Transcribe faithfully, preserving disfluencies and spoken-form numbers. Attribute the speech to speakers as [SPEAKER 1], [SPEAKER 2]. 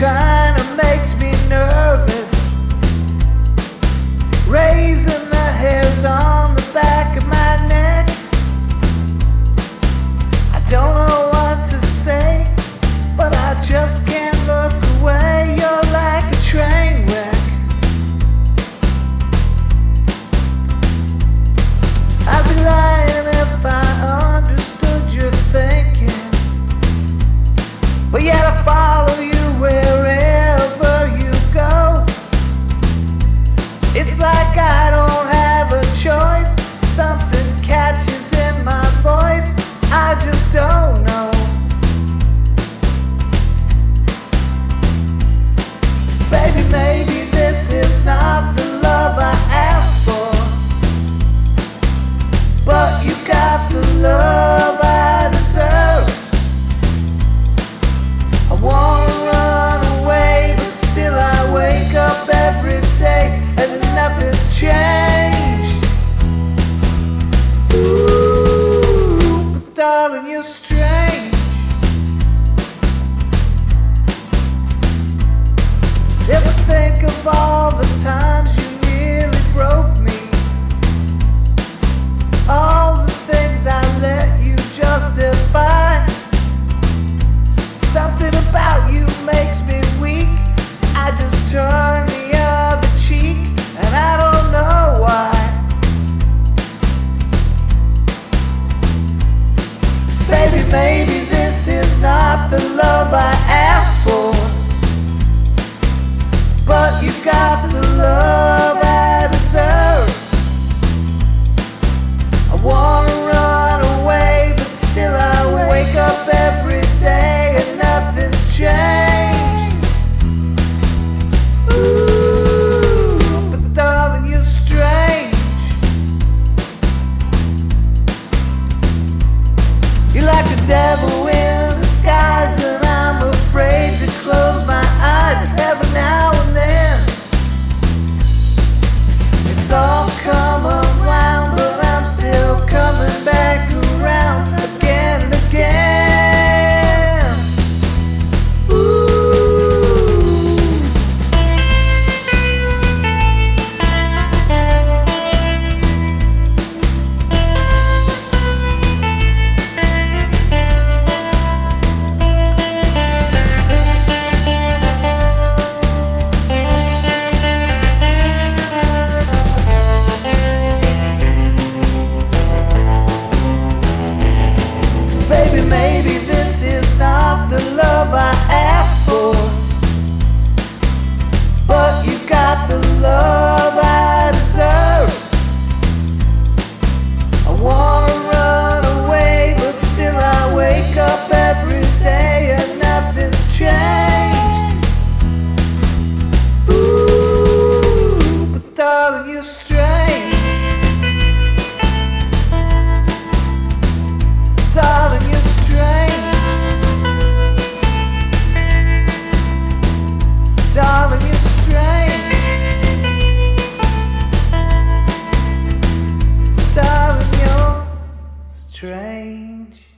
[SPEAKER 1] kinda makes me nervous. Raising the hairs on the back of my neck. I don't know what to say, but I just can't look away. You're like a train wreck. I'd be lying if I understood your thinking, but yet I follow you wherever you go. It's like I don't have a choice. Something catches in my voice, I just don't know. Baby, maybe this is not the love I asked for, but you got the love I deserve. I wanna run away, but still I wake up every day and nothing's changed. Ooh, but darling, you're strange. Ever think of all the times you nearly broke me? All the things I let you justify. Something about you makes me weak. I just turn the other cheek, and I don't know why. Baby, maybe this is not the love I asked for, but you got the love I deserve. I wanna run away, but still I wake up every day and nothing's changed. Ooh, but darling, you're strange. You're like the devil in disguise, and I'm afraid to close my eyes every now and then. It's all come around, but I'm still coming back around again and again. Ooh. Baby, maybe this is not the love I asked for, but you got the love I deserve. I wanna run away, but still I wake up every day and nothing's changed. Ooh, but darling, you're strange. Darling, you're strange. Darling, you're strange. Darling, you're strange.